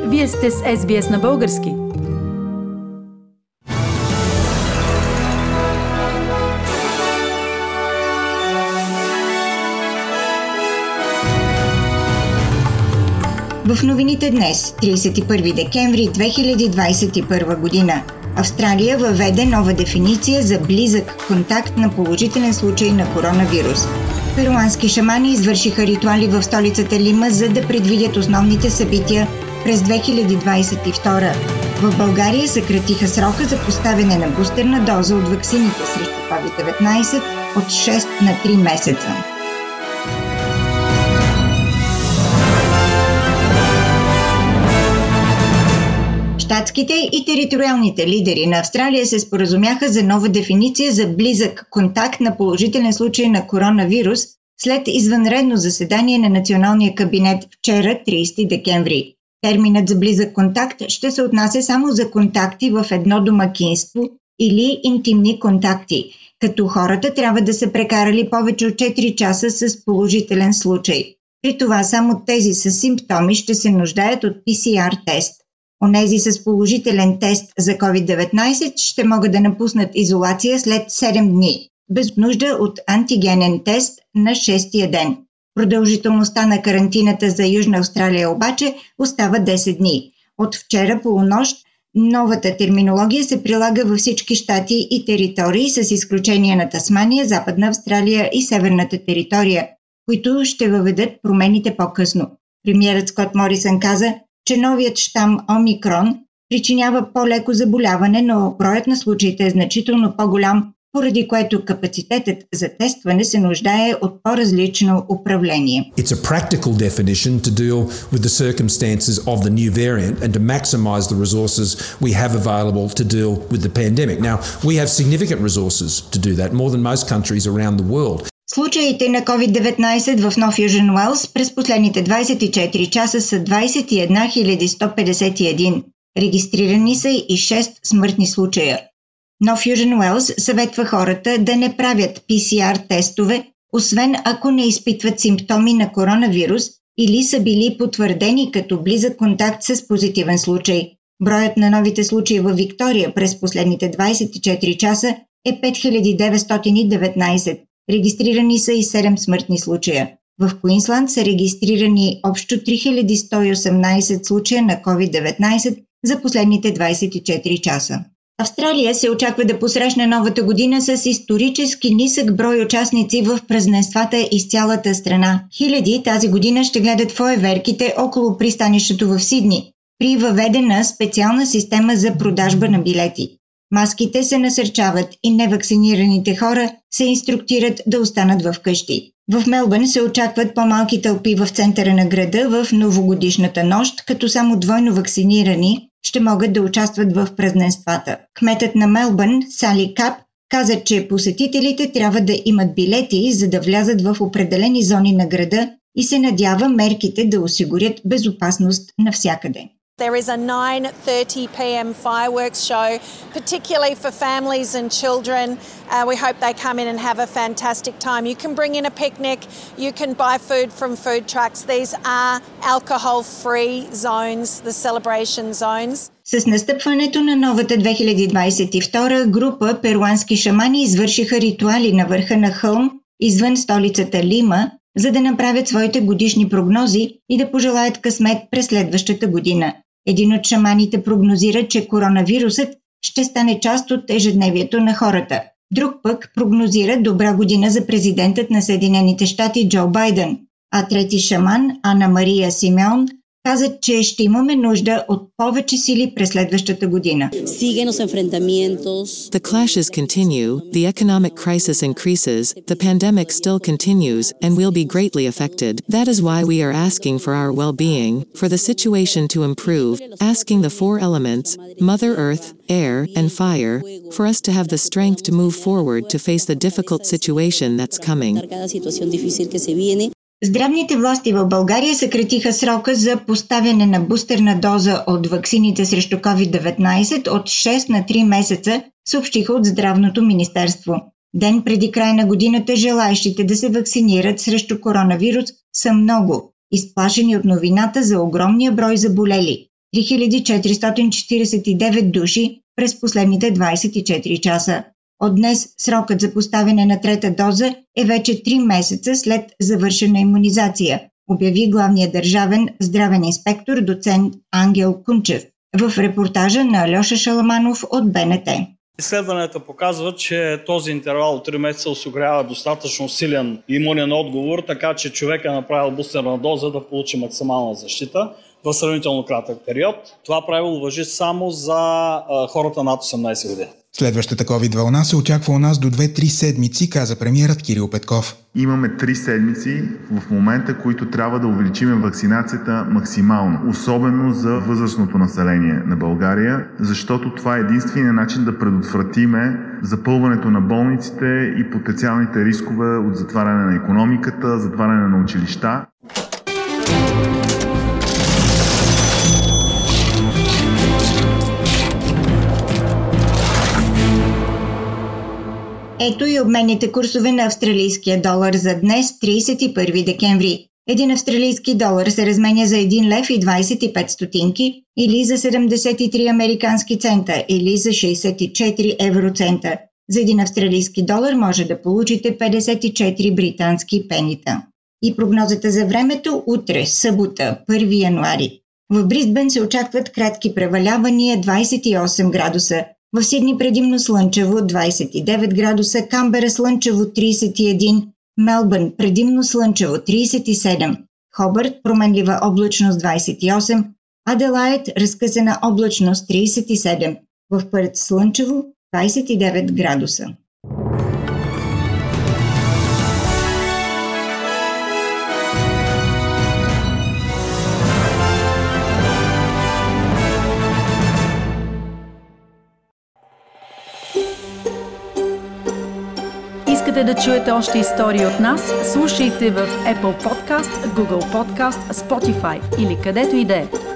Вие сте с SBS на български. В новините днес, 31 декември 2021 година, Австралия въведе нова дефиниция за близък контакт на положителен случай на коронавирус. Перуански шамани извършиха ритуали в столицата Лима, за да предвидят основните събития през 2022. В България съкратиха срока за поставяне на бустерна доза от ваксините срещу COVID-19 от 6 на 3 месеца. Щатските и териториалните лидери на Австралия се споразумяха за нова дефиниция за близък контакт на положителен случай на коронавирус след извънредно заседание на Националния кабинет вчера, 30 декември. Терминът за близък контакт ще се отнася само за контакти в едно домакинство или интимни контакти, като хората трябва да са прекарали повече от 4 часа с положителен случай. При това само тези с симптоми ще се нуждаят от PCR тест. Онези с положителен тест за COVID-19 ще могат да напуснат изолация след 7 дни, без нужда от антигенен тест на 6-тия ден. Продължителността на карантината за Южна Австралия обаче остава 10 дни. От вчера полунощ новата терминология се прилага във всички щати и територии, с изключение на Тасмания, Западна Австралия и Северната територия, които ще въведат промените по-късно. Премиерът Скот Морисън каза, че новият щам Омикрон причинява по-леко заболяване, но броят на случаите е значително по-голям, поради което капацитетът за тестване се нуждае от по-различно управление. It's a practical definition to deal with the circumstances of the new variant and to maximise the resources we have available to deal with the pandemic. Now, we have significant resources to do that, more than most countries around the world. Случаите на COVID-19 в Нов Южен Уелс през последните 24 часа са 21 151. Регистрирани са и 6 смъртни случая. Нов Южен Уелс съветва хората да не правят PCR тестове, освен ако не изпитват симптоми на коронавирус или са били потвърдени като близък контакт с позитивен случай. Броят на новите случаи във Виктория през последните 24 часа е 5919. Регистрирани са и 7 смъртни случая. В Куинсланд са регистрирани общо 3118 случая на COVID-19 за последните 24 часа. Австралия се очаква да посрещне новата година с исторически нисък брой участници в празненствата из цялата страна. Хиляди тази година ще гледат фойерверките около пристанището в Сидни, при въведена специална система за продажба на билети. Маските се насърчават и невакцинираните хора се инструктират да останат в къщи. В Мелбърн се очакват по-малки тълпи в центъра на града в новогодишната нощ, като само двойно вакцинирани ще могат да участват в празненствата. Кметът на Мелбърн, Сали Кап, каза, че посетителите трябва да имат билети, за да влязат в определени зони на града и се надява мерките да осигурят безопасност навсякъде. There is a 9:30 p.m. fireworks show, particularly for families and children. We hope they come in and have a fantastic time. You can bring in a picnic, you can buy food from food trucks. These are alcohol-free zones, the celebration zones. С настъпването на новата 2022 група перуански шамани извършиха ритуали на върха на хълм извън столицата Лима, за да направят своите годишни прогнози и да пожелаят късмет през следващата година. Един от шаманите прогнозира, че коронавирусът ще стане част от ежедневието на хората. Друг пък прогнозира добра година за президентът на Съединените щати Джо Байден. А трети шаман, Ана Мария Симеон, каза, че ще имаме нужда от повече сили през следващата година. The clashes continue, the economic crisis increases, the pandemic still continues, and we'll be greatly affected. That is why we are asking for our well-being, for the situation to improve, asking the 4 elements, Mother Earth, air, and fire, for us to have the strength to move forward to face the difficult situation that's coming. Здравните власти в България съкратиха срока за поставяне на бустерна доза от ваксините срещу COVID-19 от 6 на 3 месеца, съобщиха от Здравното министерство. Ден преди край на годината желаещите да се вакцинират срещу коронавирус са много, изплашени от новината за огромния брой заболели. 3449 души през последните 24 часа. От днес срокът за поставяне на трета доза е вече 3 месеца след завършена имунизация, обяви главният държавен здравен инспектор доцент Ангел Кунчев в репортажа на Алеша Шаламанов от БНТ. Изследванията показват, че този интервал от 3 месеца осигурява достатъчно силен имунен отговор, така че човек е направил бустерна доза да получи максимална защита в сравнително кратък период. Това правило важи само за хората над 18 години. Следващата COVID вълна се очаква у нас до 2-3 седмици, каза премиерът Кирил Петков. Имаме 3 седмици в момента, които трябва да увеличим вакцинацията максимално, особено за възрастното население на България, защото това е единственият начин да предотвратиме запълването на болниците и потенциалните рискове от затваряне на икономиката, затваряне на училища. Ето и обменните курсове на австралийския долар за днес, 31 декември. Един австралийски долар се разменя за 1 лев и 25 стотинки или за 73 американски цента или за 64 евроцента. За един австралийски долар може да получите 54 британски пенита. И прогнозата за времето утре, събота, 1 януари. В Бризбен се очакват кратки превалявания 28 градуса. В Сидни предимно слънчево 29 градуса, Камбера слънчево 31, Мелбърн предимно слънчево 37, Хобърт променлива облачност 28, Аделаид разкъсана облачност 37, в Пърт слънчево 29 градуса. Искате да чуете още истории от нас? Слушайте в Apple Podcast, Google Podcast, Spotify или където и да е.